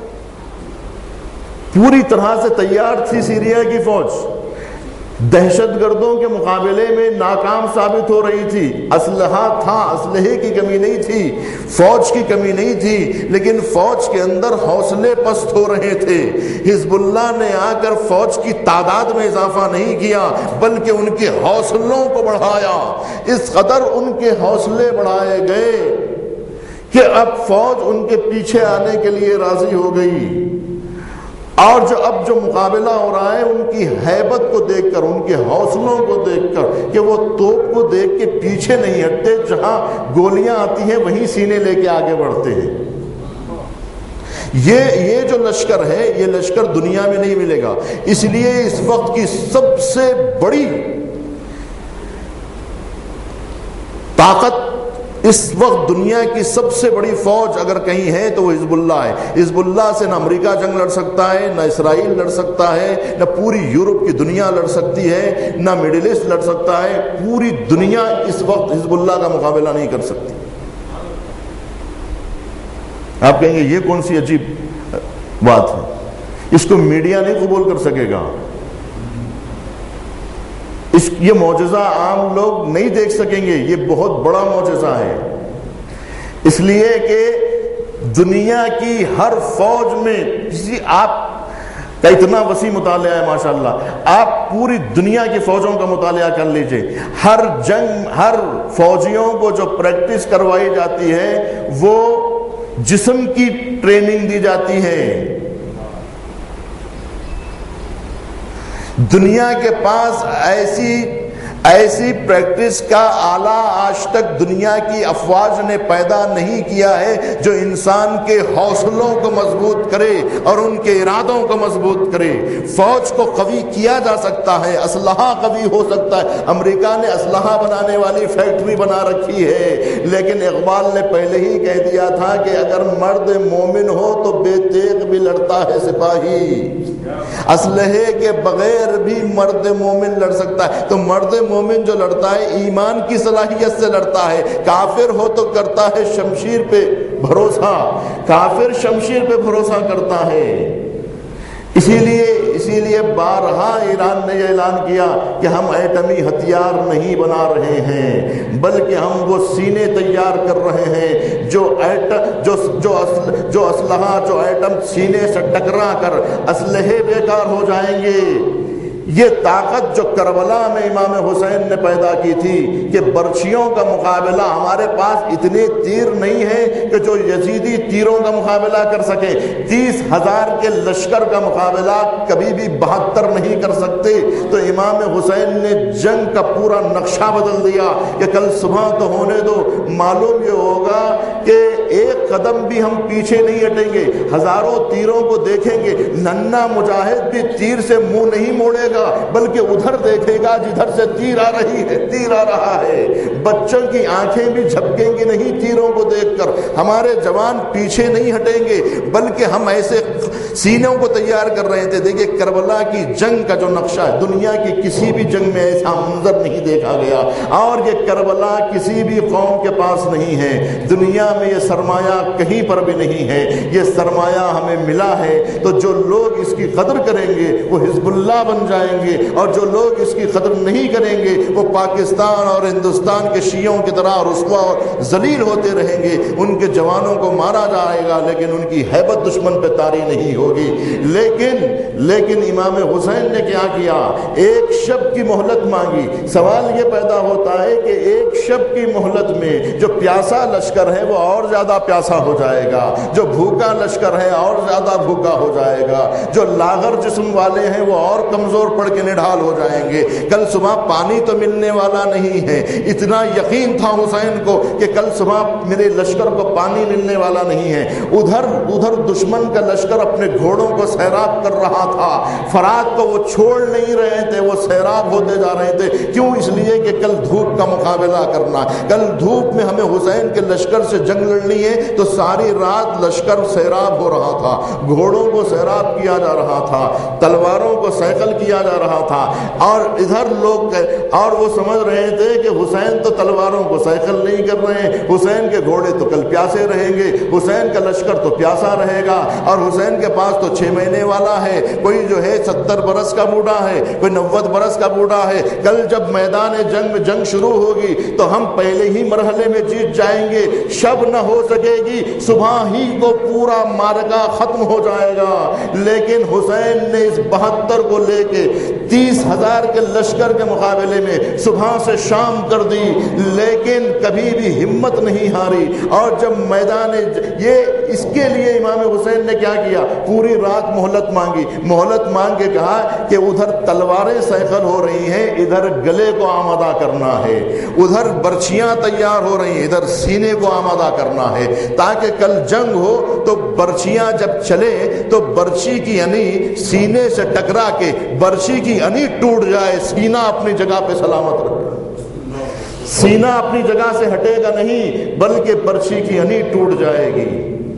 پوری طرح سے تیار تھی۔ سیریا کی فوج دہشت گردوں کے مقابلے میں ناکام ثابت ہو رہی تھی، اسلحہ تھا، اسلحے کی کمی نہیں تھی، فوج کی کمی نہیں تھی، لیکن فوج کے اندر حوصلے پست ہو رہے تھے۔ حزب اللہ نے آ کر فوج کی تعداد میں اضافہ نہیں کیا، بلکہ ان کے حوصلوں کو بڑھایا۔ اس قدر ان کے حوصلے بڑھائے گئے کہ اب فوج ان کے پیچھے آنے کے لیے راضی ہو گئی، اور اب جو مقابلہ ہو رہا ہے ان کی ہیبت کو دیکھ کر، ان کے حوصلوں کو دیکھ کر، کہ وہ توپ کو دیکھ کے پیچھے نہیں ہٹتے، جہاں گولیاں آتی ہیں وہیں سینے لے کے آگے بڑھتے ہیں۔ یہ جو لشکر ہے، یہ لشکر دنیا میں نہیں ملے گا۔ اس لیے اس وقت کی سب سے بڑی طاقت، اس وقت دنیا کی سب سے بڑی فوج اگر کہیں ہے تو وہ حزب اللہ ہے۔ حزب اللہ سے نہ امریکہ جنگ لڑ سکتا ہے، نہ اسرائیل لڑ سکتا ہے، نہ پوری یورپ کی دنیا لڑ سکتی ہے، نہ مڈل ایسٹ لڑ سکتا ہے۔ پوری دنیا اس وقت حزب اللہ کا مقابلہ نہیں کر سکتی۔ آپ کہیں گے یہ کون سی عجیب بات ہے، اس کو میڈیا نہیں قبول کر سکے گا، یہ معجزہ عام لوگ نہیں دیکھ سکیں گے، یہ بہت بڑا معجزہ ہے۔ اس لیے کہ دنیا کی ہر فوج میں آپ کا اتنا وسیع مطالعہ ہے ماشاءاللہ، آپ پوری دنیا کی فوجوں کا مطالعہ کر لیجئے، ہر جنگ، ہر فوجیوں کو جو پریکٹس کروائی جاتی ہے وہ جسم کی ٹریننگ دی جاتی ہے۔ دنیا کے پاس ایسی پریکٹس کا آلہ آج تک دنیا کی افواج نے پیدا نہیں کیا ہے جو انسان کے حوصلوں کو مضبوط کرے اور ان کے ارادوں کو مضبوط کرے۔ فوج کو قوی کیا جا سکتا ہے، اسلحہ قوی ہو سکتا ہے۔ امریکہ نے اسلحہ بنانے والی فیکٹری بنا رکھی ہے، لیکن اقبال نے پہلے ہی کہہ دیا تھا کہ اگر مرد مومن ہو تو بے تیغ بھی لڑتا ہے سپاہی۔ اسلحے کے بغیر بھی مرد مومن لڑ سکتا ہے، تو مرد مومن جو لڑتا ہے ایمان کی صلاحیت سے لڑتا ہے۔ کافر ہو تو کرتا ہے شمشیر پہ بھروسہ، کافر شمشیر پہ بھروسہ کرتا ہے۔ اسی لیے بارہا ایران نے یہ اعلان کیا کہ ہم ایٹمی ہتھیار نہیں بنا رہے ہیں، بلکہ ہم وہ سینے تیار کر رہے ہیں جو اسلحہ، جو ایٹم سینے سے ٹکرا کر اسلحے بیکار ہو جائیں گے۔ یہ طاقت جو کربلا میں امام حسین نے پیدا کی تھی کہ برچھیوں کا مقابلہ، ہمارے پاس اتنے تیر نہیں ہیں کہ جو یزیدی تیروں کا مقابلہ کر سکے، 30,000 کے لشکر کا مقابلہ کبھی بھی 72 نہیں کر سکتے۔ تو امام حسین نے جنگ کا پورا نقشہ بدل دیا کہ کل صبح تو ہونے دو، معلوم یہ ہوگا کہ ایک قدم بھی ہم پیچھے نہیں ہٹیں گے، ہزاروں تیروں کو دیکھیں گے، ننھا مجاہد بھی تیر سے منہ نہیں موڑے گا، گا بلکہ ادھر دیکھے گا جدھر سے تیر آ رہی ہے، تیر آ رہا ہے۔ بچوں کی آنکھیں بھی جھپکیں گی نہیں تیروں کو دیکھ کر، ہمارے جوان پیچھے نہیں ہٹیں گے بلکہ ہم ایسے سینوں کو تیار کر رہے تھے۔ دیکھیں کربلا کی جنگ کا جو نقشہ ہے، دنیا کی کسی بھی جنگ میں ایسا منظر نہیں دیکھا گیا، اور یہ کربلا کسی بھی قوم کے پاس نہیں ہے۔ دنیا میں یہ سرمایہ کہیں پر بھی نہیں ہے، یہ سرمایہ ہمیں ملا ہے، تو جو لوگ اس کی قدر کریں گے وہ حزب اللہ بن جائیں گے، اور جو لوگ اس کی قدر نہیں کریں گے وہ پاکستان اور ہندوستان کے شیعوں کی طرح رسوا اور ذلیل ہوتے رہیں گے۔ ان کے جوانوں کو مارا جائے گا لیکن ان کی ہیبت دشمن پہ طاری نہیں ہوگی۔ لیکن امام حسین نے کیا کیا؟ ایک شب کی مہلت مانگی۔ سوال یہ پیدا ہوتا ہے کہ ایک شب کی مہلت میں جو پیاسا لشکر ہے وہ اور زیادہ پیاسا ہو جائے گا، جو بھوکا لشکر ہے اور زیادہ بھوکا ہو جائے گا، جو لاغر جسم والے ہیں وہ اور کمزور پڑ کے نڈھال ہو جائیں گے۔ کل صبح پانی تو ملنے والا نہیں ہے، اتنا یقین تھا حسین کو کہ کل صبح میرے لشکر کو پانی ملنے والا نہیں ہے۔ ادھر دشمن کا لشکر اپنے گھوڑوں کو سیراب کر رہا تھا، فرات کو وہ چھوڑ نہیں رہے تھے، وہ سیراب ہوتے جا رہے تھے۔ کیوں؟ اس لیے کہ کل دھوپ کا مقابلہ کرنا، کل دھوپ میں ہمیں حسین کے لشکر سے جنگ لڑنی ہے۔ تو ساری رات لشکر سیراب ہو رہا تھا، گھوڑوں کو سیراب کیا جا رہا تھا، تلواروں کو سیکل کیا جا رہا تھا، اور ادھر لوگ اور وہ سمجھ رہے تھے کہ حسین تو تلواروں کو سیکل نہیں کر رہے ہیں، حسین کے گھوڑے تو کل پیاسے رہیں گے، حسین کا لشکر تو پیاسا رہے گا، اور حسین کے پاس تو 6 مہینے والا ہے، کوئی جو ہے 70 برس کا بوڑھا ہے، کوئی 90 برس کا بوڑھا ہے۔ کل جب میدان جنگ میں جنگ شروع ہوگی تو ہم پہلے ہی مرحلے میں جیت جائیں گے، شب نہ ہو سکے گی، صبح ہی کو پورا مارکا ختم ہو جائے گا۔ لیکن حسین نے اس 72 کو لے کے 30,000 کے لشکر کے مقابلے میں صبح سے شام کر دی، لیکن کبھی بھی ہمت نہیں ہاری۔ اور جب میدان یہ اس کے لیے امام حسین نے کیا کیا؟ پوری رات مہلت مانگی، مہلت مانگ کے کہا کہ ادھر تلواریں سیکل ہو رہی ہیں، ادھر گلے کو آمادہ کرنا ہے، ادھر برچیاں تیار ہو رہی ہیں، ادھر سینے کو آمادہ کرنا ہے، تاکہ کل جنگ ہو تو برچیاں جب چلے تو برچی کی انی سینے سے ٹکرا کے برچی کی انی ٹوٹ جائے، سینہ اپنی جگہ پہ سلامت رہے، سینہ اپنی جگہ سے ہٹے گا نہیں بلکہ برچی کی انی ٹوٹ جائے گی۔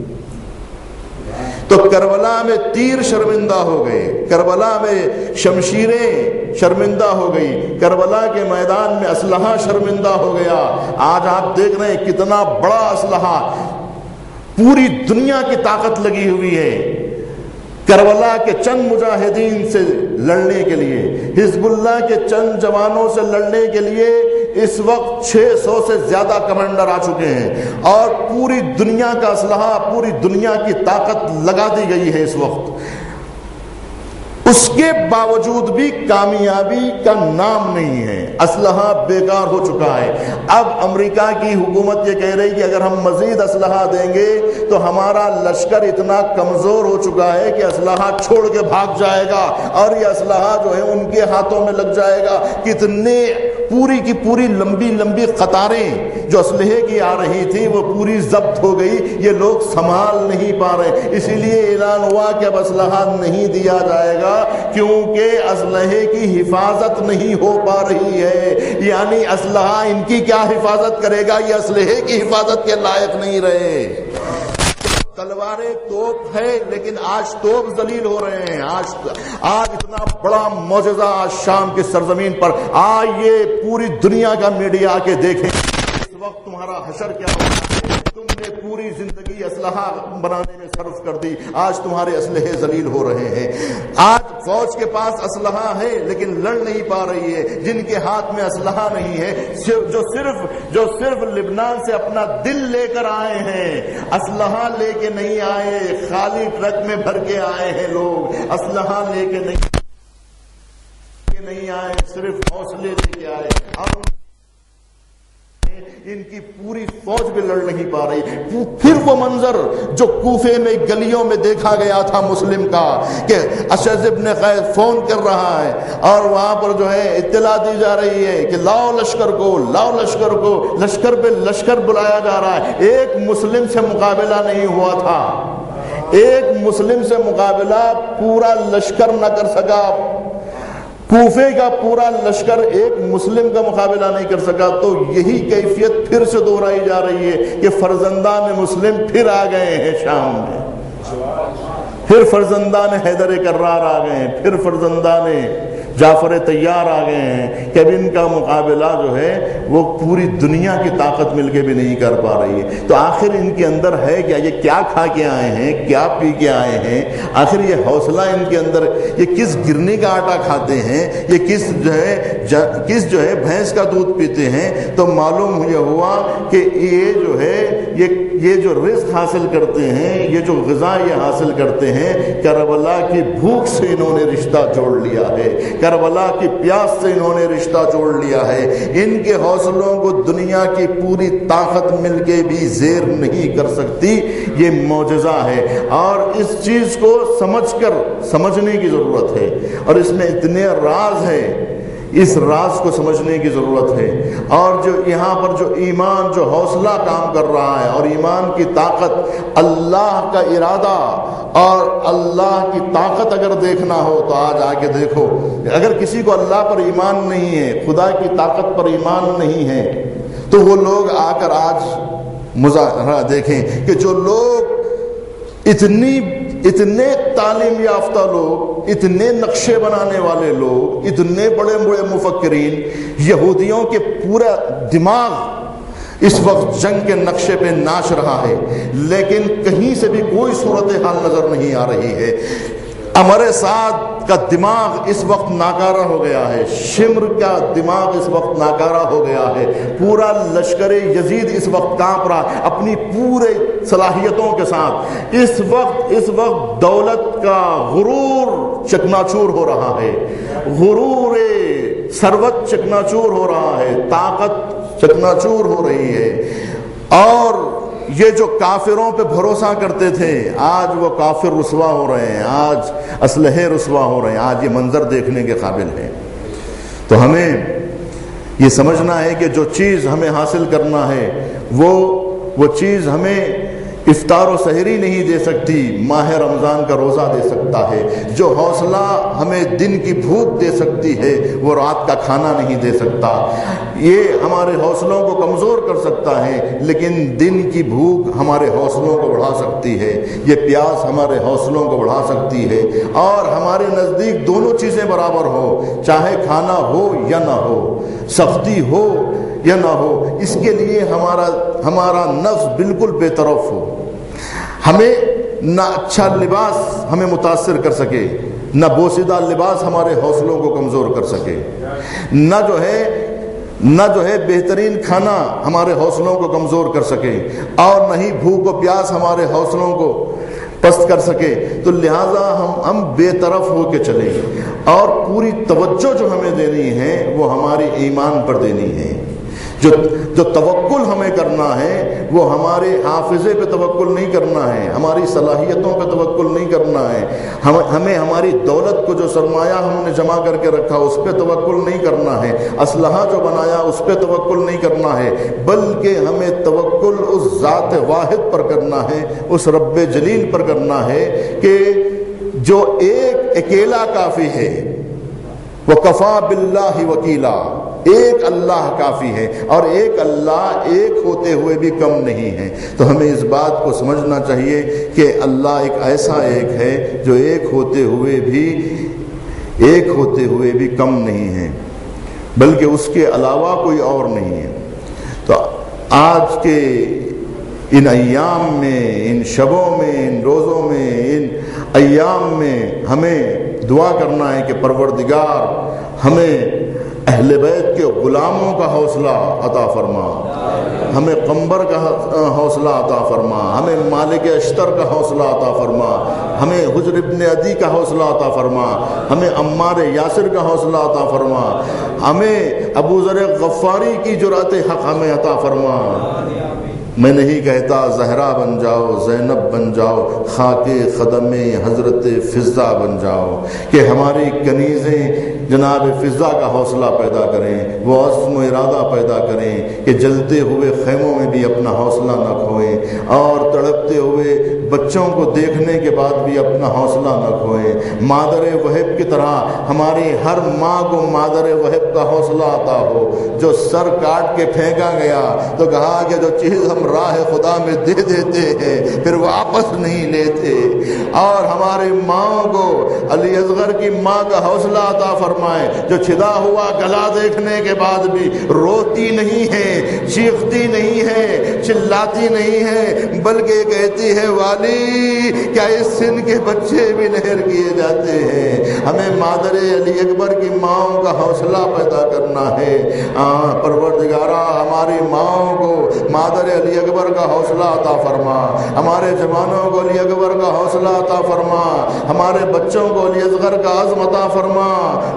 تو کربلا میں تیر شرمندہ ہو گئے، کربلا میں شمشیریں شرمندہ ہو گئی، کربلا کے میدان میں اسلحہ شرمندہ ہو گیا۔ آج آپ دیکھ رہے ہیں کتنا بڑا اسلحہ، پوری دنیا کی طاقت لگی ہوئی ہے کربلا کے چند مجاہدین سے لڑنے کے لیے، حزب اللہ کے چند جوانوں سے لڑنے کے لیے اس وقت 600 سے زیادہ کمانڈر آ چکے ہیں، اور پوری دنیا کا اسلحہ، پوری دنیا کی طاقت لگا دی گئی ہے اس وقت۔ اس کے باوجود بھی کامیابی کا نام نہیں ہے، اسلحہ بیکار ہو چکا ہے۔ اب امریکہ کی حکومت یہ کہہ رہی کہ اگر ہم مزید اسلحہ دیں گے تو ہمارا لشکر اتنا کمزور ہو چکا ہے کہ اسلحہ چھوڑ کے بھاگ جائے گا، اور یہ اسلحہ جو ہے ان کے ہاتھوں میں لگ جائے گا۔ کتنے پوری کی پوری لمبی لمبی قطاریں جو اسلحے کی آ رہی تھی وہ پوری ضبط ہو گئی، یہ لوگ سنبھال نہیں پا رہے، اسی لیے اعلان ہوا کہ اب اسلحہ نہیں دیا جائے گا، کیونکہ اسلحے کی حفاظت نہیں ہو پا رہی ہے۔ یعنی اسلحہ ان کی کیا حفاظت کرے گا، یہ اسلحے کی حفاظت کے لائق نہیں رہے۔ تلواریں توپ ہے لیکن آج توپ ذلیل ہو رہے ہیں۔ آج اتنا بڑا معجزہ آج شام کی سرزمین پر، آئیے پوری دنیا کا میڈیا آ کے دیکھیں اس وقت تمہارا حشر کیا ہو رہا ہے۔ تم نے پوری زندگی اسلحہ بنانے میں صرف کر دی، آج تمہارے اسلحے ذلیل ہو رہے ہیں۔ آج فوج کے پاس اسلحہ ہے لیکن لڑ نہیں پا رہی ہے، جن کے ہاتھ میں اسلحہ نہیں ہے، جو صرف لبنان سے اپنا دل لے کر آئے ہیں، اسلحہ لے کے نہیں آئے، خالی ٹرک میں بھر کے آئے ہیں لوگ، اسلحہ لے کے نہیں آئے، صرف حوصلے لے کے آئے، اور ان کی پوری فوج بھی لڑ نہیں پا رہی۔ پھر وہ منظر جو کوفے میں گلیوں میں دیکھا گیا تھا مسلم کا، کہ اشعث ابن قیس فون کر رہا ہے اور وہاں پر جو ہے اطلاع دی جا رہی ہے کہ لاؤ لشکر کو، لاؤ لشکر کو، لشکر پہ لشکر بلایا جا رہا ہے۔ ایک مسلم سے مقابلہ نہیں ہوا تھا، ایک مسلم سے مقابلہ پورا لشکر نہ کر سکا، کوفے کا پورا لشکر ایک مسلم کا مقابلہ نہیں کر سکا، تو یہی کیفیت پھر سے دہرائی جا رہی ہے کہ فرزندان مسلم پھر آ گئے ہیں شام میں، پھر فرزندان حیدر کرار آ گئے ہیں، پھر فرزندان جعفر طیار آ گئے ہیں کہ اب ان کا مقابلہ جو ہے وہ پوری دنیا کی طاقت مل کے بھی نہیں کر پا رہی ہے۔ تو آخر ان کے اندر ہے کیا؟ یہ کیا کھا کے آئے ہیں، کیا پی کے آئے ہیں؟ آخر یہ حوصلہ ان کے اندر، یہ کس گرنی کا آٹا کھاتے ہیں، یہ کس جو ہے بھینس کا دودھ پیتے ہیں؟ تو معلوم یہ ہوا کہ یہ جو ہے یہ جو رزق حاصل کرتے ہیں، یہ جو غذا یہ حاصل کرتے ہیں، کربلا کی بھوک سے انہوں نے رشتہ جوڑ لیا ہے، کربلا کی پیاس سے انہوں نے رشتہ جوڑ لیا ہے۔ ان کے حوصلوں کو دنیا کی پوری طاقت مل کے بھی زیر نہیں کر سکتی، یہ معجزہ ہے۔ اور اس چیز کو سمجھنے کی ضرورت ہے، اور اس میں اتنے راز ہیں، اس راز کو سمجھنے کی ضرورت ہے۔ اور جو یہاں پر جو ایمان، جو حوصلہ کام کر رہا ہے، اور ایمان کی طاقت، اللہ کا ارادہ اور اللہ کی طاقت اگر دیکھنا ہو تو آج آ کے دیکھو۔ اگر کسی کو اللہ پر ایمان نہیں ہے، خدا کی طاقت پر ایمان نہیں ہے، تو وہ لوگ آ کر آج مظاہرہ دیکھیں کہ جو لوگ اتنے تعلیم یافتہ لوگ، اتنے نقشے بنانے والے لوگ، اتنے بڑے بڑے مفکرین، یہودیوں کے پورا دماغ اس وقت جنگ کے نقشے پہ ناچ رہا ہے، لیکن کہیں سے بھی کوئی صورتحال نظر نہیں آ رہی ہے۔ امر سعد کا دماغ اس وقت ناکارہ ہو گیا ہے، شمر کا دماغ اس وقت ناکارہ ہو گیا ہے، پورا لشکر یزید اس وقت کانپ رہا ہے اپنی پورے صلاحیتوں کے ساتھ۔ اس وقت دولت کا غرور چکناچور ہو رہا ہے، غرور ثروت چکناچور ہو رہا ہے، طاقت چکناچور ہو رہی ہے۔ اور یہ جو کافروں پہ بھروسہ کرتے تھے، آج وہ کافر رسوا ہو رہے ہیں، آج اسلحے رسوا ہو رہے ہیں، آج یہ منظر دیکھنے کے قابل ہے۔ تو ہمیں یہ سمجھنا ہے کہ جو چیز ہمیں حاصل کرنا ہے وہ چیز ہمیں افطار و سحری نہیں دے سکتی، ماہ رمضان کا روزہ دے سکتا ہے۔ جو حوصلہ ہمیں دن کی بھوک دے سکتی ہے وہ رات کا کھانا نہیں دے سکتا۔ یہ ہمارے حوصلوں کو کمزور کر سکتا ہے، لیکن دن کی بھوک ہمارے حوصلوں کو بڑھا سکتی ہے، یہ پیاس ہمارے حوصلوں کو بڑھا سکتی ہے۔ اور ہمارے نزدیک دونوں چیزیں برابر ہو، چاہے کھانا ہو یا نہ ہو، سختی ہو یا نہ ہو، اس کے لیے ہمارا نفس بالکل بے طرف ہو۔ ہمیں نہ اچھا لباس ہمیں متاثر کر سکے، نہ بوسیدہ لباس ہمارے حوصلوں کو کمزور کر سکے، نہ جو ہے بہترین کھانا ہمارے حوصلوں کو کمزور کر سکے، اور نہ ہی بھوک و پیاس ہمارے حوصلوں کو پست کر سکے۔ تو لہٰذا ہم بے طرف ہو کے چلیں، اور پوری توجہ جو ہمیں دینی ہے وہ ہمارے ایمان پر دینی ہے۔ جو توکل ہمیں کرنا ہے وہ ہمارے حافظے پہ توکل نہیں کرنا ہے، ہماری صلاحیتوں پہ توکل نہیں کرنا ہے، ہمیں ہماری دولت کو جو سرمایہ ہم نے جمع کر کے رکھا اس پہ توکل نہیں کرنا ہے، اسلحہ جو بنایا اس پہ توکل نہیں کرنا ہے، بلکہ ہمیں توکل اس ذات واحد پر کرنا ہے، اس رب جلیل پر کرنا ہے کہ جو ایک اکیلا کافی ہے، وَكَفَى بِاللَّهِ وَكِيلًا، ایک اللہ کافی ہے، اور ایک اللہ ایک ہوتے ہوئے بھی کم نہیں ہے۔ تو ہمیں اس بات کو سمجھنا چاہیے کہ اللہ ایک ایسا ایک ہے جو ایک ہوتے ہوئے بھی کم نہیں ہے، بلکہ اس کے علاوہ کوئی اور نہیں ہے۔ تو آج کے ان ایام میں، ان شبوں میں، ان روزوں میں، ان ایام میں ہمیں دعا کرنا ہے کہ پروردگار ہمیں اہل بیت کے غلاموں کا حوصلہ عطا فرما، ہمیں قمبر کا حوصلہ عطا فرما، ہمیں مالک اشتر کا حوصلہ عطا فرما، ہمیں حجر ابن عدی کا حوصلہ عطا فرما، ہمیں عمار یاسر کا حوصلہ عطا فرما، ہمیں ابو ذر غفاری کی جرأت حق ہمیں عطا فرما۔ میں نہیں کہتا زہرا بن جاؤ، زینب بن جاؤ، خاک قدم حضرت فضا بن جاؤ، کہ ہماری کنیزیں جناب فضا کا حوصلہ پیدا کریں، وہ عزم و ارادہ پیدا کریں کہ جلتے ہوئے خیموں میں بھی اپنا حوصلہ نہ کھوئیں، اور تڑپتے ہوئے بچوں کو دیکھنے کے بعد بھی اپنا حوصلہ نہ کھوئیں۔ مادر وہب کی طرح ہماری ہر ماں کو مادر وہب کا حوصلہ عطا ہو، جو سر کاٹ کے پھینکا گیا تو کہا کہ جو چیز ہم راہ خدا میں دے دیتے ہیں پھر واپس نہیں لیتے، اور ہماری ماں کو علی اصغر کی ماں کا حوصلہ عطا فرمائے، جو چھدا ہوا گلا دیکھنے کے بعد بھی روتی نہیں ہے، چیختی نہیں ہے، چلاتی نہیں ہے، بلکہ کہتی ہے والی کیا اس سن کے بچے بھی نہر کیے جاتے ہیں۔ ہمیں مادر علی اکبر کی ماں کا حوصلہ پیدا کرنا ہے۔ پروردگارہ ہماری ماں کو مادر علی اکبر کا حوصلہ عطا فرما، ہمارے جوانوں کو علی اکبر کا حوصلہ عطا فرما، ہمارے بچوں کو علی اصغر کا عزم عطا فرما۔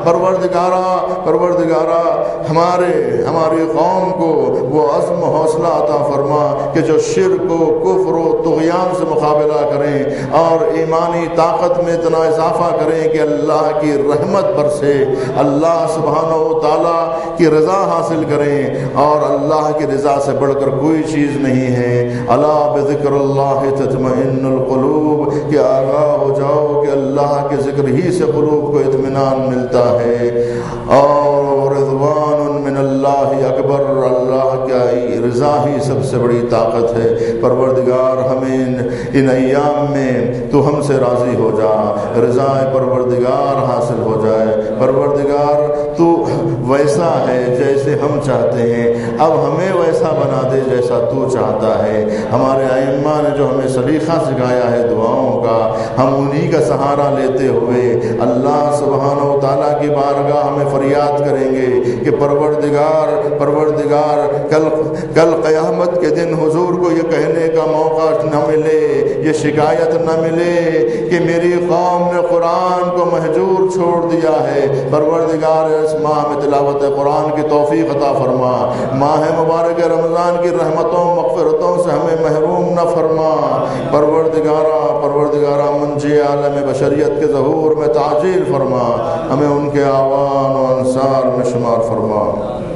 پروردگارہ ہماری قوم کو وہ عزم و حوصلہ عطا فرما کہ جو شرک و کفر و طغیان سے مقابلہ کریں اور ایمانی طاقت میں اتنا اضافہ کریں کہ اللہ کی رحمت برسے، اللہ سبحانہ و تعالیٰ کی رضا حاصل کریں، اور اللہ کی رضا سے بڑھ کر کوئی چیز نہیں ہے۔ الا بذکر اللہ تطمئن القلوب، کہ آگاہ ہو جاؤ کہ اللہ کے ذکر ہی سے قلوب کو اطمینان ملتا ہے، اور رضوان من اللہ اکبر، اللہ کی رضا ہی سب سے بڑی طاقت ہے۔ پروردگار ہمیں ان ایام میں تو ہم سے راضی ہو جا، رضا پروردگار حاصل ہو جائے۔ پروردگار تو ویسا ہے جیسے ہم چاہتے ہیں، اب ہمیں ویسا بنا دے جیسا تو چاہتا ہے۔ ہمارے ائمہ نے جو ہمیں سلیقہ سکھایا ہے دعاؤں کا، ہم انہی کا سہارا لیتے ہوئے اللہ سبحانہ و تعالیٰ کی بارگاہ ہمیں فریاد کریں گے کہ پروردگار کل قیامت کے دن حضور کو یہ کہنے کا موقع نہ ملے، یہ شکایت نہ ملے کہ میری قوم نے قرآن کو مہجور چھوڑ دیا ہے۔ پروردگار اس ماہ میں تلاوت قرآن کی توفیق عطا فرما، ماہ مبارک رمضان کی رحمتوں مغفرتوں سے ہمیں محروم نہ فرما۔ پروردگارہ منجی عالم بشریت کے ظہور میں تعجیل فرما، ہمیں ان کے آوان و انصار میں شمار فرما۔